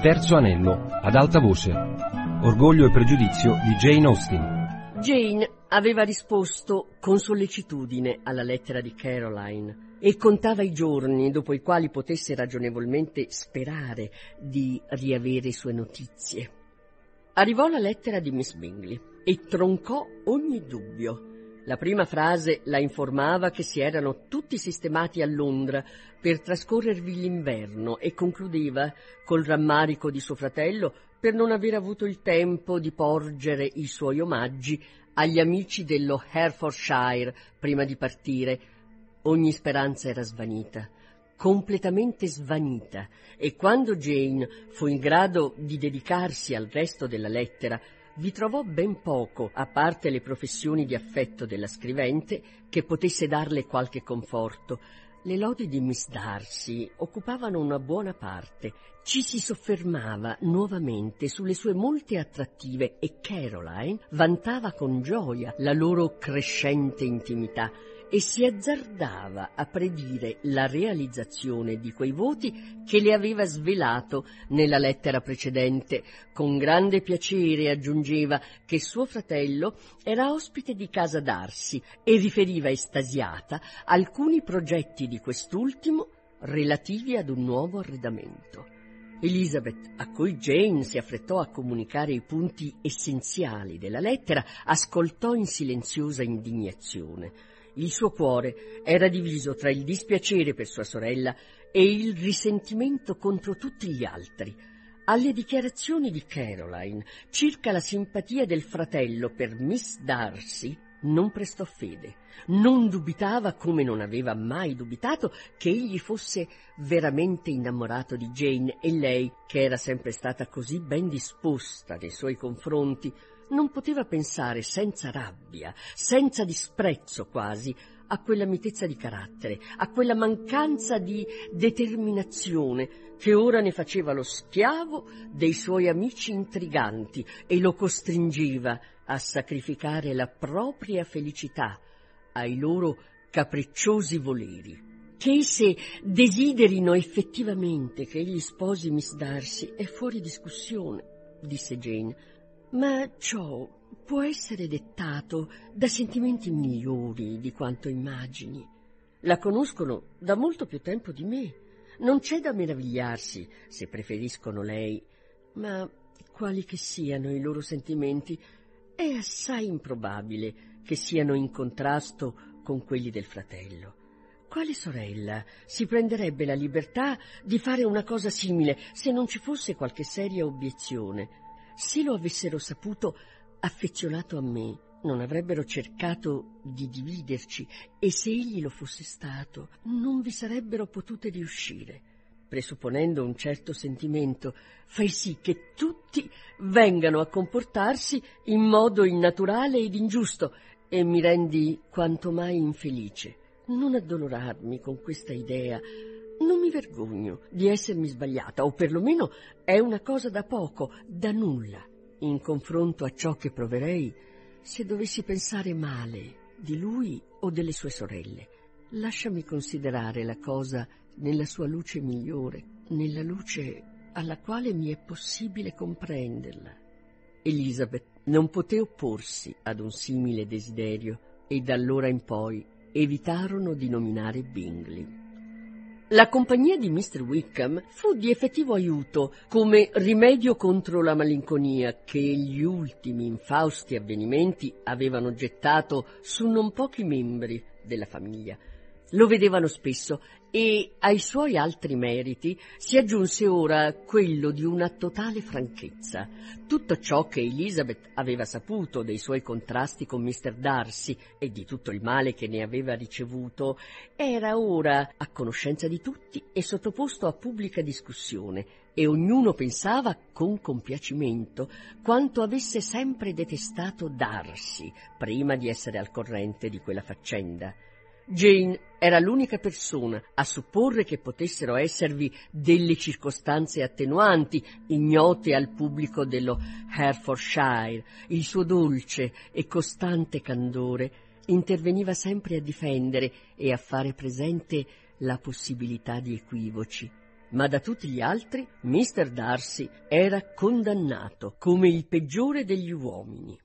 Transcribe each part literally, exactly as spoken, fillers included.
Terzo anello, ad alta voce. Orgoglio e pregiudizio di Jane Austen. Jane aveva risposto con sollecitudine alla lettera di Caroline e contava i giorni dopo i quali potesse ragionevolmente sperare di riavere sue notizie. Arrivò la lettera di Miss Bingley e troncò ogni dubbio. La prima frase la informava che si erano tutti sistemati a Londra per trascorrervi l'inverno e concludeva col rammarico di suo fratello per non aver avuto il tempo di porgere i suoi omaggi agli amici dello Hertfordshire prima di partire. Ogni speranza era svanita, completamente svanita, e quando Jane fu in grado di dedicarsi al resto della lettera, vi trovò ben poco, a parte le professioni di affetto della scrivente, che potesse darle qualche conforto. Le lodi di Miss Darcy occupavano una buona parte. Ci si soffermava nuovamente sulle sue molte attrattive e Caroline vantava con gioia la loro crescente intimità e si azzardava a predire la realizzazione di quei voti che le aveva svelato nella lettera precedente. Con grande piacere aggiungeva che suo fratello era ospite di casa Darcy e riferiva estasiata alcuni progetti di quest'ultimo relativi ad un nuovo arredamento. Elizabeth, a cui Jane si affrettò a comunicare i punti essenziali della lettera, ascoltò in silenziosa indignazione. Il suo cuore era diviso tra il dispiacere per sua sorella e il risentimento contro tutti gli altri. Alle dichiarazioni di Caroline circa la simpatia del fratello per Miss Darcy non prestò fede. Non dubitava, come non aveva mai dubitato, che egli fosse veramente innamorato di Jane, e lei, che era sempre stata così ben disposta nei suoi confronti, non poteva pensare senza rabbia, senza disprezzo quasi, a quella mitezza di carattere, a quella mancanza di determinazione che ora ne faceva lo schiavo dei suoi amici intriganti e lo costringeva a sacrificare la propria felicità ai loro capricciosi voleri. Che se desiderino effettivamente che egli sposi Miss Darcy è fuori discussione, disse Jane, ma ciò può essere dettato da sentimenti migliori di quanto immagini. La conoscono da molto più tempo di me. Non c'è da meravigliarsi se preferiscono lei, ma quali che siano i loro sentimenti, è assai improbabile che siano in contrasto con quelli del fratello. Quale sorella si prenderebbe la libertà di fare una cosa simile se non ci fosse qualche seria obiezione? Se lo avessero saputo affezionato a me, non avrebbero cercato di dividerci, e se egli lo fosse stato, non vi sarebbero potute riuscire. Presupponendo un certo sentimento, fai sì che tutti vengano a comportarsi in modo innaturale ed ingiusto, e mi rendi quanto mai infelice. Non addolorarmi con questa idea. Non mi vergogno di essermi sbagliata, o perlomeno è una cosa da poco, da nulla, in confronto a ciò che proverei se dovessi pensare male di lui o delle sue sorelle. Lasciami considerare la cosa nella sua luce migliore, nella luce alla quale mi è possibile comprenderla. Elizabeth non poté opporsi ad un simile desiderio e da allora in poi evitarono di nominare Bingley. La compagnia di mister Wickham fu di effettivo aiuto come rimedio contro la malinconia che gli ultimi infausti avvenimenti avevano gettato su non pochi membri della famiglia. Lo vedevano spesso e ai suoi altri meriti si aggiunse ora quello di una totale franchezza. Tutto ciò che Elizabeth aveva saputo dei suoi contrasti con mister Darcy e di tutto il male che ne aveva ricevuto era ora a conoscenza di tutti e sottoposto a pubblica discussione, e ognuno pensava con compiacimento quanto avesse sempre detestato Darcy prima di essere al corrente di quella faccenda. Jane era l'unica persona a supporre che potessero esservi delle circostanze attenuanti ignote al pubblico dello Hertfordshire. Il suo dolce e costante candore interveniva sempre a difendere e a fare presente la possibilità di equivoci. ma da tutti gli altri mister Darcy era condannato come il peggiore degli uomini.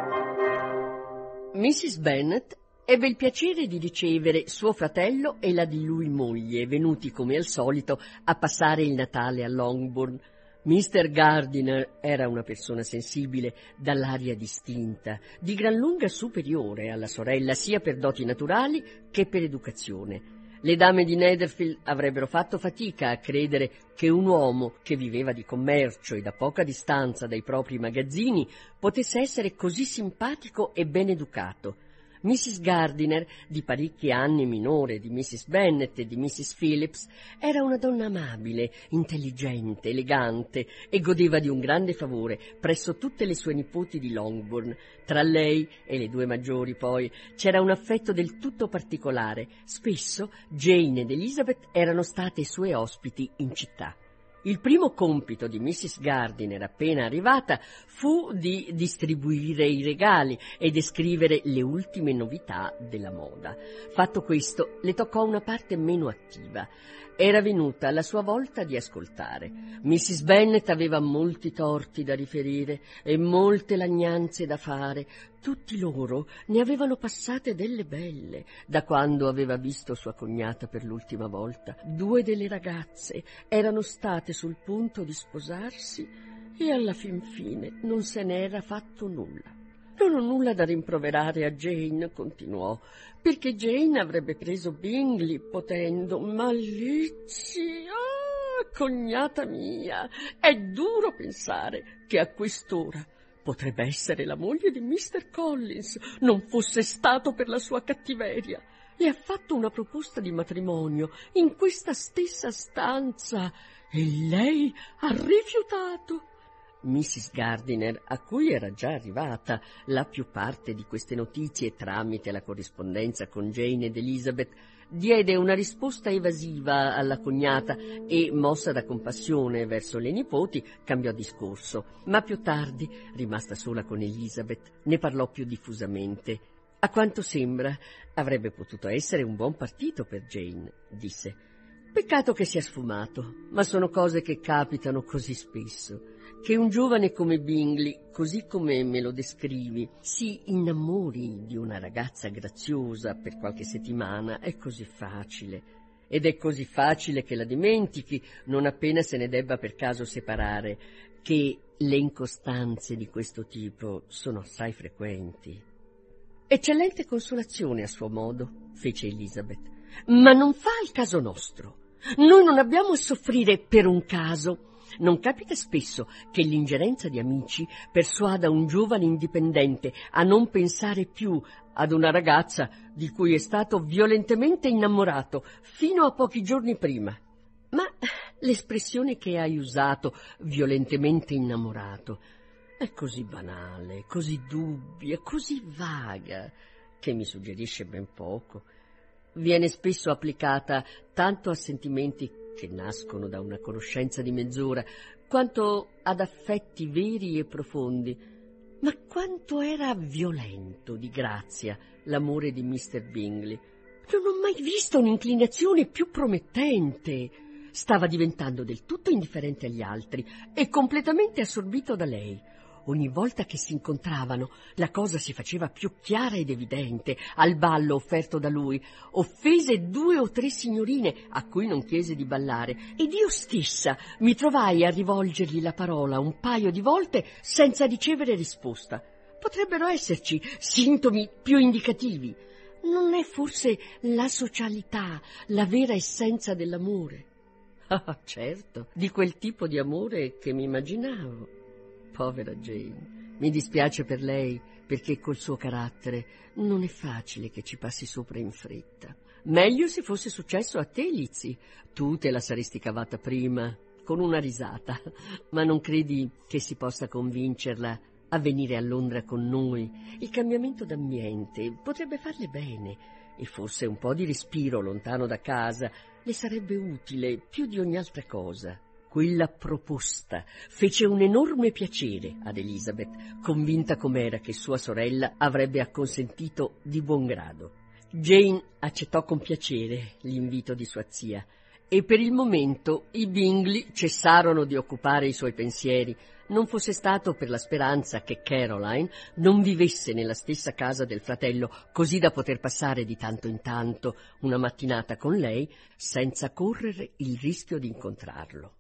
missis Bennet ebbe il piacere di ricevere suo fratello e la di lui moglie, venuti come al solito a passare il Natale a Longbourn. mister Gardiner era una persona sensibile, dall'aria distinta, di gran lunga superiore alla sorella, sia per doti naturali che per educazione. Le dame di Netherfield avrebbero fatto fatica a credere che un uomo che viveva di commercio e da poca distanza dai propri magazzini potesse essere così simpatico e ben educato. missis Gardiner, di parecchi anni minore di missis Bennet e di missis Phillips, era una donna amabile, intelligente, elegante e godeva di un grande favore presso tutte le sue nipoti di Longbourn. Tra lei e le due maggiori, poi, c'era un affetto del tutto particolare. Spesso Jane ed Elizabeth erano state sue ospiti in città. Il primo compito di missis Gardiner, appena arrivata, fu di distribuire i regali e descrivere le ultime novità della moda. Fatto questo, le toccò una parte meno attiva. Era venuta alla sua volta di ascoltare. missis Bennet aveva molti torti da riferire e molte lagnanze da fare. Tutti loro ne avevano passate delle belle da quando aveva visto sua cognata per l'ultima volta. Due delle ragazze erano state sul punto di sposarsi e alla fin fine non se n'era fatto nulla. Non ho nulla da rimproverare a Jane, continuò, perché Jane avrebbe preso Bingley potendo, ma Lizzie, ah, cognata mia, è duro pensare che a quest'ora potrebbe essere la moglie di mister Collins, non fosse stato per la sua cattiveria. Le ha fatto una proposta di matrimonio in questa stessa stanza e lei ha rifiutato. missis Gardiner, a cui era già arrivata la più parte di queste notizie tramite la corrispondenza con Jane ed Elizabeth, diede una risposta evasiva alla cognata e, mossa da compassione verso le nipoti, cambiò discorso. Ma più tardi, rimasta sola con Elizabeth, ne parlò più diffusamente. A quanto sembra, avrebbe potuto essere un buon partito per Jane, disse. Peccato che sia sfumato, ma sono cose che capitano così spesso. Che un giovane come Bingley, così come me lo descrivi, si innamori di una ragazza graziosa per qualche settimana è così facile. Ed è così facile che la dimentichi non appena se ne debba per caso separare, che le incostanze di questo tipo sono assai frequenti. Eccellente consolazione a suo modo, fece Elizabeth, ma non fa il caso nostro. Noi non abbiamo a soffrire per un caso. Non capita spesso che l'ingerenza di amici persuada un giovane indipendente a non pensare più ad una ragazza di cui è stato violentemente innamorato fino a pochi giorni prima. Ma l'espressione che hai usato, violentemente innamorato, è così banale, così dubbia, così vaga, che mi suggerisce ben poco. Viene spesso applicata tanto a sentimenti che nascono da una conoscenza di mezz'ora, quanto ad affetti veri e profondi. Ma quanto era violento di grazia l'amore di mister Bingley! Non ho mai visto un'inclinazione più promettente. Stava diventando del tutto indifferente agli altri e completamente assorbito da lei. Ogni volta che si incontravano, la cosa si faceva più chiara ed evidente. Al ballo offerto da lui, offese due o tre signorine a cui non chiese di ballare, ed io stessa mi trovai a rivolgergli la parola un paio di volte senza ricevere risposta. Potrebbero esserci sintomi più indicativi. Non è forse la socialità la vera essenza dell'amore? Ah, certo, di quel tipo di amore che mi immaginavo. Povera Jane, mi dispiace per lei, perché col suo carattere non è facile che ci passi sopra in fretta. Meglio se fosse successo a te, Lizzie. Tu te la saresti cavata prima, con una risata. Ma non credi che si possa convincerla a venire a Londra con noi? Il cambiamento d'ambiente potrebbe farle bene, e forse un po' di respiro lontano da casa le sarebbe utile più di ogni altra cosa. Quella proposta fece un enorme piacere ad Elizabeth, convinta com'era che sua sorella avrebbe acconsentito di buon grado. Jane accettò con piacere l'invito di sua zia e per il momento i Bingley cessarono di occupare i suoi pensieri, non fosse stato per la speranza che Caroline non vivesse nella stessa casa del fratello, così da poter passare di tanto in tanto una mattinata con lei senza correre il rischio di incontrarlo.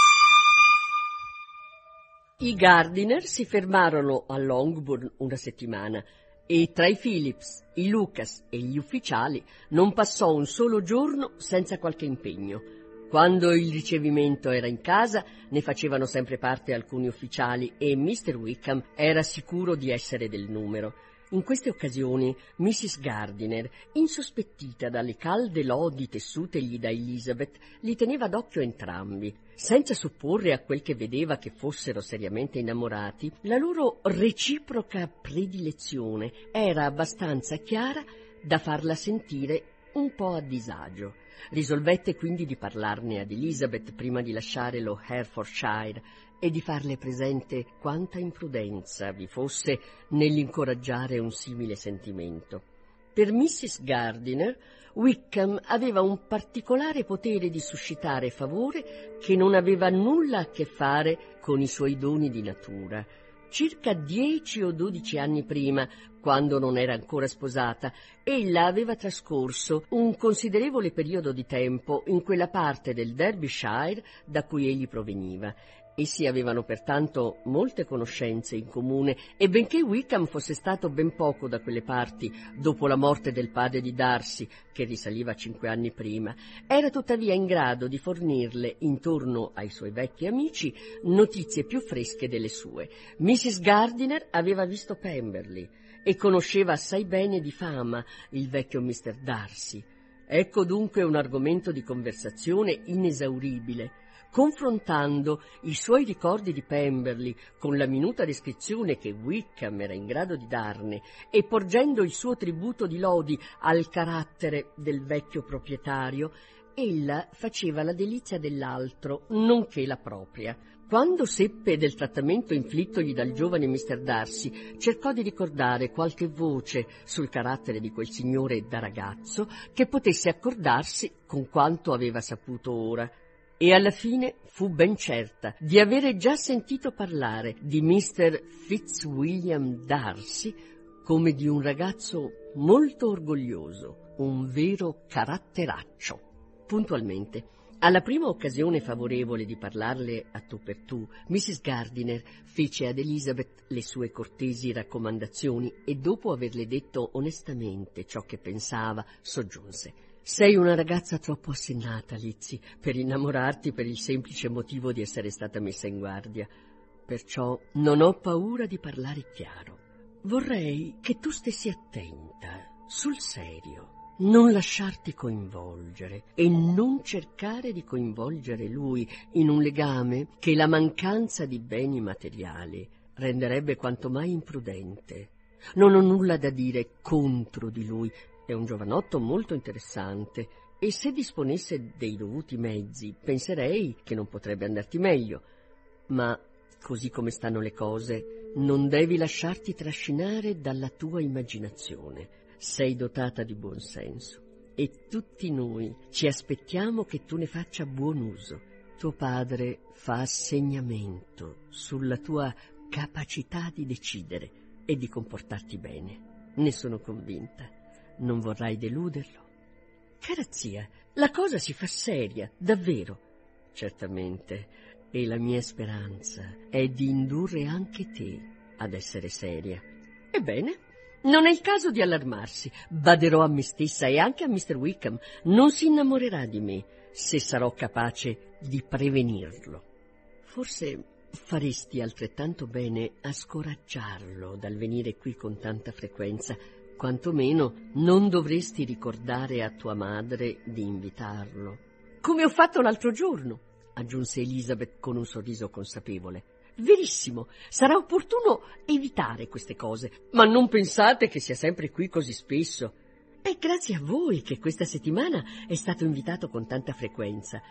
I Gardiner si fermarono a Longbourn una settimana e tra i Phillips, i Lucas e gli ufficiali non passò un solo giorno senza qualche impegno. Quando il ricevimento era in casa ne facevano sempre parte alcuni ufficiali e mister Wickham era sicuro di essere del numero. In queste occasioni missus Gardiner, insospettita dalle calde lodi tessutegli da Elizabeth, li teneva d'occhio entrambi. Senza supporre a quel che vedeva che fossero seriamente innamorati, la loro reciproca predilezione era abbastanza chiara da farla sentire un po' a disagio. Risolvette quindi di parlarne ad Elizabeth prima di lasciare lo Herefordshire e di farle presente quanta imprudenza vi fosse nell'incoraggiare un simile sentimento. Per missus Gardiner, Wickham aveva un particolare potere di suscitare favore che non aveva nulla a che fare con i suoi doni di natura. Circa dieci o dodici anni prima, quando non era ancora sposata, ella aveva trascorso un considerevole periodo di tempo in quella parte del Derbyshire da cui egli proveniva. Essi avevano pertanto molte conoscenze in comune e benché Wickham fosse stato ben poco da quelle parti dopo la morte del padre di Darcy, che risaliva cinque anni prima, era tuttavia in grado di fornirle, intorno ai suoi vecchi amici, notizie più fresche delle sue. missus Gardiner aveva visto Pemberley e conosceva assai bene di fama il vecchio mister Darcy. Ecco dunque un argomento di conversazione inesauribile. Confrontando i suoi ricordi di Pemberley con la minuta descrizione che Wickham era in grado di darne e porgendo il suo tributo di lodi al carattere del vecchio proprietario, ella faceva la delizia dell'altro, nonché la propria. Quando seppe del trattamento inflittogli dal giovane mister Darcy, cercò di ricordare qualche voce sul carattere di quel signore da ragazzo che potesse accordarsi con quanto aveva saputo ora. E alla fine fu ben certa di avere già sentito parlare di mister Fitzwilliam Darcy come di un ragazzo molto orgoglioso, un vero caratteraccio. Puntualmente, alla prima occasione favorevole di parlarle a tu per tu, missus Gardiner fece ad Elizabeth le sue cortesi raccomandazioni e dopo averle detto onestamente ciò che pensava, soggiunse: «Sei una ragazza troppo assennata, Lizzie, per innamorarti per il semplice motivo di essere stata messa in guardia. Perciò non ho paura di parlare chiaro. Vorrei che tu stessi attenta, sul serio, non lasciarti coinvolgere e non cercare di coinvolgere lui in un legame che la mancanza di beni materiali renderebbe quanto mai imprudente. Non ho nulla da dire contro di lui. È un giovanotto molto interessante e se disponesse dei dovuti mezzi penserei che non potrebbe andarti meglio. Ma, così come stanno le cose, non devi lasciarti trascinare dalla tua immaginazione. Sei dotata di buon senso e tutti noi ci aspettiamo che tu ne faccia buon uso. Tuo padre fa assegnamento sulla tua capacità di decidere e di comportarti bene. Ne sono convinta. Non vorrai deluderlo? Cara zia, la cosa si fa seria, davvero. Certamente, e la mia speranza è di indurre anche te ad essere seria. Ebbene, non è il caso di allarmarsi. Baderò a me stessa e anche a mister Wickham. Non si innamorerà di me se sarò capace di prevenirlo. Forse faresti altrettanto bene a scoraggiarlo dal venire qui con tanta frequenza. Quantomeno non dovresti ricordare a tua madre di invitarlo. Come ho fatto l'altro giorno, aggiunse Elizabeth con un sorriso consapevole. Verissimo, sarà opportuno evitare queste cose, ma non pensate che sia sempre qui così spesso. È grazie a voi che questa settimana è stato invitato con tanta frequenza.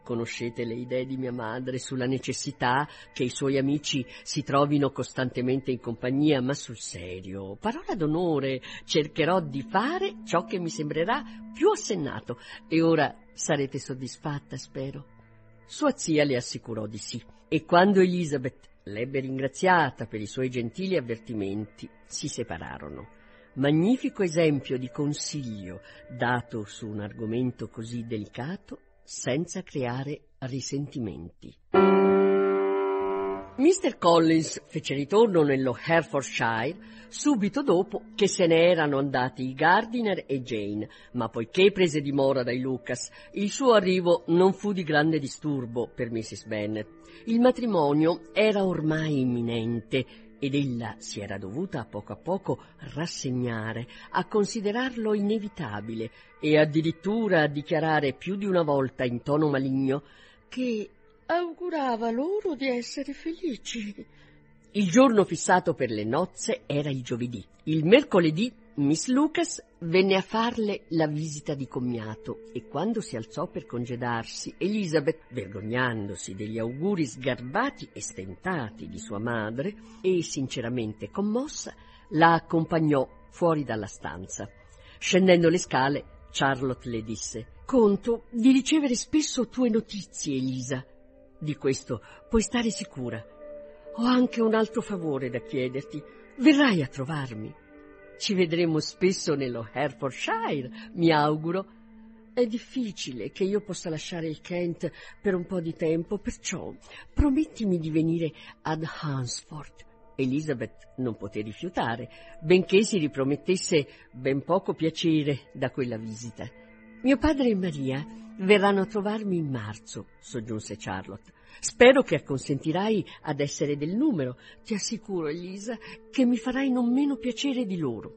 Conoscete le idee di mia madre sulla necessità che i suoi amici si trovino costantemente in compagnia, ma sul serio, parola d'onore, cercherò di fare ciò che mi sembrerà più assennato. E ora sarete soddisfatta, spero. Sua zia le assicurò di sì, e quando Elizabeth l'ebbe ringraziata per i suoi gentili avvertimenti, si separarono. Magnifico esempio di consiglio dato su un argomento così delicato senza creare risentimenti. mister Collins fece ritorno nello Hertfordshire subito dopo che se ne erano andati i Gardiner e Jane, ma poiché prese dimora dai Lucas, il suo arrivo non fu di grande disturbo per missus Bennet. Il matrimonio era ormai imminente ed ella si era dovuta a poco a poco rassegnare, a considerarlo inevitabile e addirittura a dichiarare più di una volta in tono maligno che augurava loro di essere felici. Il giorno fissato per le nozze era il giovedì. Il mercoledì Miss Lucas venne a farle la visita di commiato e quando si alzò per congedarsi, Elizabeth, vergognandosi degli auguri sgarbati e stentati di sua madre e sinceramente commossa, la accompagnò fuori dalla stanza. Scendendo le scale, Charlotte le disse: «Conto di ricevere spesso tue notizie, Elisa. Di questo puoi stare sicura. Ho anche un altro favore da chiederti. Verrai a trovarmi. Ci vedremo spesso nello Hertfordshire, mi auguro. È difficile che io possa lasciare il Kent per un po' di tempo, perciò promettimi di venire ad Hunsford». Elizabeth non poté rifiutare, benché si ripromettesse ben poco piacere da quella visita. «Mio padre e Maria verranno a trovarmi in marzo», soggiunse Charlotte. «Spero che acconsentirai ad essere del numero. Ti assicuro, Elisa, che mi farai non meno piacere di loro».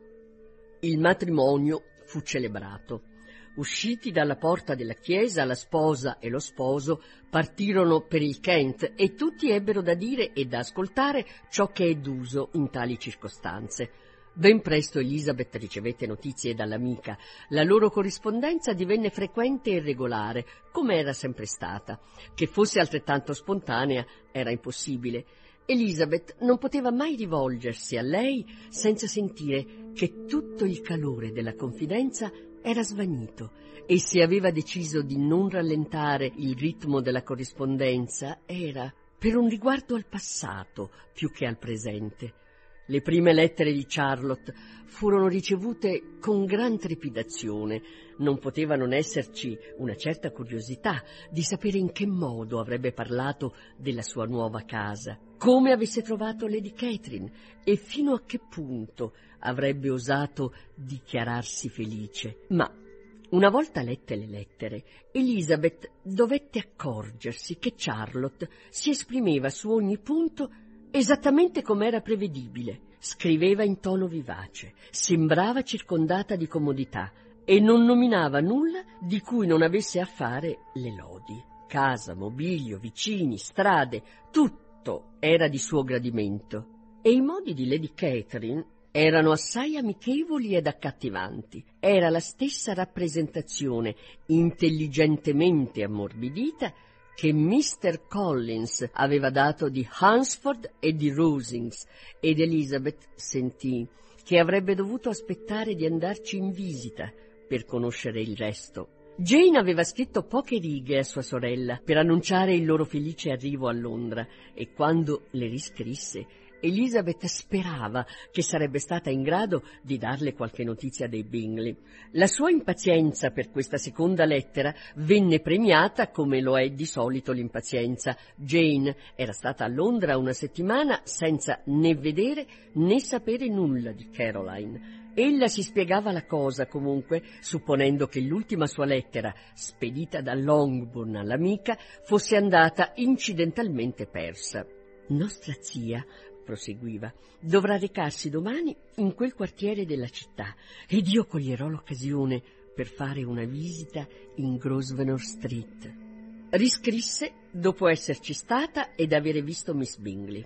Il matrimonio fu celebrato. Usciti dalla porta della chiesa, la sposa e lo sposo partirono per il Kent e tutti ebbero da dire e da ascoltare ciò che è d'uso in tali circostanze. Ben presto Elizabeth ricevette notizie dall'amica. La loro corrispondenza divenne frequente e regolare, come era sempre stata. Che fosse altrettanto spontanea era impossibile. Elizabeth non poteva mai rivolgersi a lei senza sentire che tutto il calore della confidenza era svanito, e se aveva deciso di non rallentare il ritmo della corrispondenza era per un riguardo al passato più che al presente. Le prime lettere di Charlotte furono ricevute con gran trepidazione. Non poteva non esserci una certa curiosità di sapere in che modo avrebbe parlato della sua nuova casa, come avesse trovato Lady Catherine e fino a che punto avrebbe osato dichiararsi felice. Ma una volta lette le lettere, Elizabeth dovette accorgersi che Charlotte si esprimeva su ogni punto esattamente come era prevedibile. Scriveva in tono vivace, sembrava circondata di comodità e non nominava nulla di cui non avesse a fare le lodi. Casa, mobilio, vicini, strade, tutto era di suo gradimento. E i modi di Lady Catherine erano assai amichevoli ed accattivanti. Era la stessa rappresentazione intelligentemente ammorbidita che mister Collins aveva dato di Hunsford e di Rosings, ed Elizabeth sentì che avrebbe dovuto aspettare di andarci in visita per conoscere il resto. Jane aveva scritto poche righe a sua sorella per annunciare il loro felice arrivo a Londra, e quando le riscrisse Elizabeth sperava che sarebbe stata in grado di darle qualche notizia dei Bingley. La sua impazienza per questa seconda lettera venne premiata come lo è di solito l'impazienza. Jane era stata a Londra una settimana senza né vedere né sapere nulla di Caroline. Ella si spiegava la cosa comunque, supponendo che l'ultima sua lettera, spedita da Longbourn all'amica, fosse andata incidentalmente persa. «Nostra zia», proseguiva, «dovrà recarsi domani in quel quartiere della città ed io coglierò l'occasione per fare una visita in Grosvenor Street». Riscrisse dopo esserci stata ed avere visto Miss Bingley.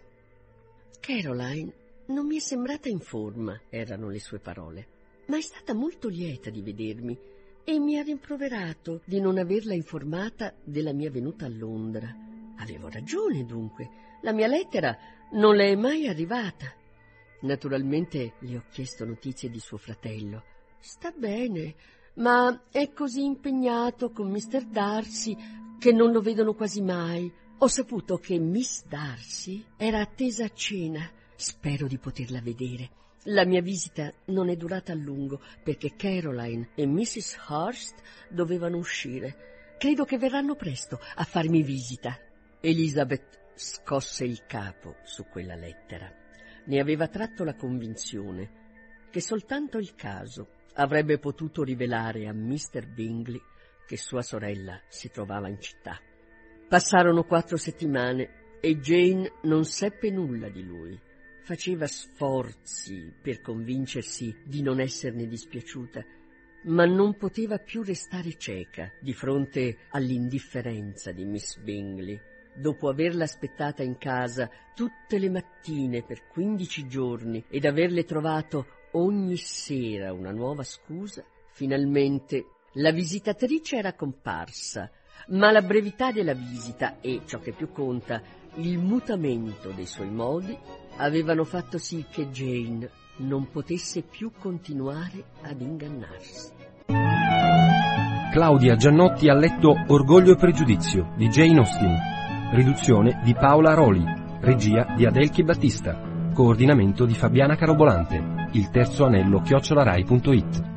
«Caroline non mi è sembrata in forma», erano le sue parole, «ma è stata molto lieta di vedermi e mi ha rimproverato di non averla informata della mia venuta a Londra. Avevo ragione, dunque. La mia lettera non le è mai arrivata. Naturalmente le ho chiesto notizie di suo fratello. Sta bene, ma è così impegnato con mister Darcy che non lo vedono quasi mai. Ho saputo che Miss Darcy era attesa a cena. Spero di poterla vedere. La mia visita non è durata a lungo perché Caroline e missus Hurst dovevano uscire. Credo che verranno presto a farmi visita. Elizabeth scosse il capo su quella lettera. Ne aveva tratto la convinzione che soltanto il caso avrebbe potuto rivelare a mister Bingley che sua sorella si trovava in città. Passarono quattro settimane e Jane non seppe nulla di lui. Faceva sforzi per convincersi di non esserne dispiaciuta, ma non poteva più restare cieca di fronte all'indifferenza di Miss Bingley. Dopo averla aspettata in casa tutte le mattine per quindici giorni ed averle trovato ogni sera una nuova scusa, finalmente la visitatrice era comparsa, ma la brevità della visita e, ciò che più conta, il mutamento dei suoi modi avevano fatto sì che Jane non potesse più continuare ad ingannarsi. Claudia Giannotti ha letto Orgoglio e pregiudizio di Jane Austen, riduzione di Paola Roli, regia di Adelchi Battista, coordinamento di Fabiana Carobolante, il terzo anello chiocciola rai punto it.